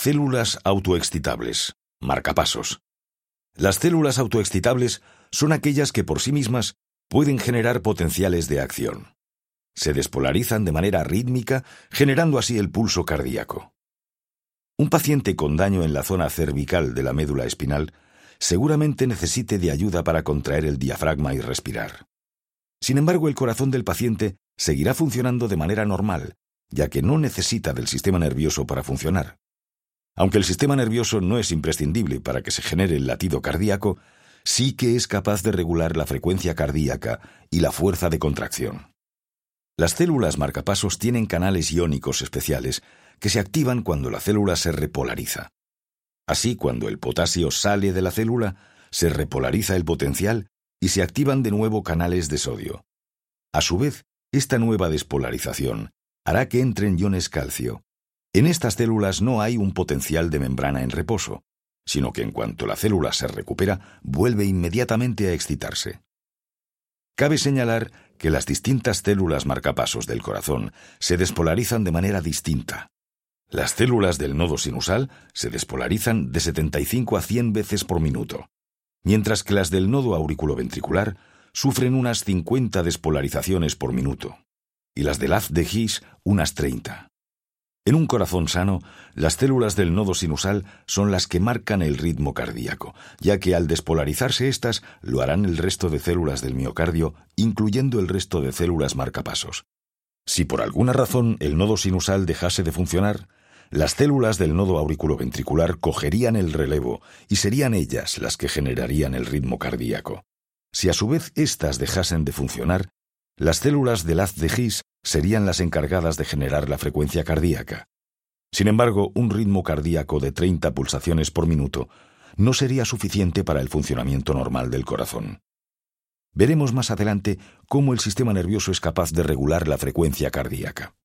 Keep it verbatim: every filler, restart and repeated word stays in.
Células autoexcitables, marcapasos. Las células autoexcitables son aquellas que por sí mismas pueden generar potenciales de acción. Se despolarizan de manera rítmica, generando así el pulso cardíaco. Un paciente con daño en la zona cervical de la médula espinal seguramente necesite de ayuda para contraer el diafragma y respirar. Sin embargo, el corazón del paciente seguirá funcionando de manera normal, ya que no necesita del sistema nervioso para funcionar. Aunque el sistema nervioso no es imprescindible para que se genere el latido cardíaco, sí que es capaz de regular la frecuencia cardíaca y la fuerza de contracción. Las células marcapasos tienen canales iónicos especiales que se activan cuando la célula se repolariza. Así, cuando el potasio sale de la célula, se repolariza el potencial y se activan de nuevo canales de sodio. A su vez, esta nueva despolarización hará que entren iones calcio. En estas células no hay un potencial de membrana en reposo, sino que en cuanto la célula se recupera, vuelve inmediatamente a excitarse. Cabe señalar que las distintas células marcapasos del corazón se despolarizan de manera distinta. Las células del nodo sinusal se despolarizan de setenta y cinco a cien veces por minuto, mientras que las del nodo auriculoventricular sufren unas cincuenta despolarizaciones por minuto, y las del haz de His unas treinta. En un corazón sano, las células del nodo sinusal son las que marcan el ritmo cardíaco, ya que al despolarizarse éstas lo harán el resto de células del miocardio, incluyendo el resto de células marcapasos. Si por alguna razón el nodo sinusal dejase de funcionar, las células del nodo auriculoventricular cogerían el relevo y serían ellas las que generarían el ritmo cardíaco. Si a su vez éstas dejasen de funcionar, las células del haz de His serían las encargadas de generar la frecuencia cardíaca. Sin embargo, un ritmo cardíaco de treinta pulsaciones por minuto no sería suficiente para el funcionamiento normal del corazón. Veremos más adelante cómo el sistema nervioso es capaz de regular la frecuencia cardíaca.